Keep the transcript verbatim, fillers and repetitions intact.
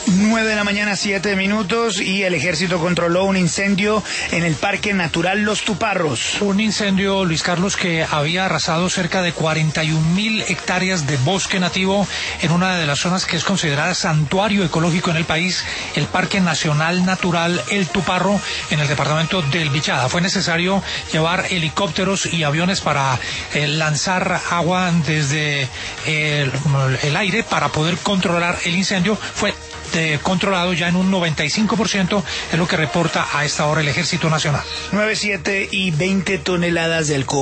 nueve de la mañana, siete minutos, y el ejército controló un incendio en el Parque Natural Los Tuparros. Un incendio, Luis Carlos, que había arrasado cerca de cuarenta y un mil hectáreas de bosque nativo en una de las zonas que es considerada santuario ecológico en el país, el Parque Nacional Natural El Tuparro, en el departamento del Bichada. Fue necesario llevar helicópteros y aviones para eh, lanzar agua desde el, el aire para poder controlar el incendio. Fue Eh, controlado ya en un noventa y cinco por ciento, es lo que reporta a esta hora el Ejército Nacional. nueve, siete y veinte toneladas de alcohol.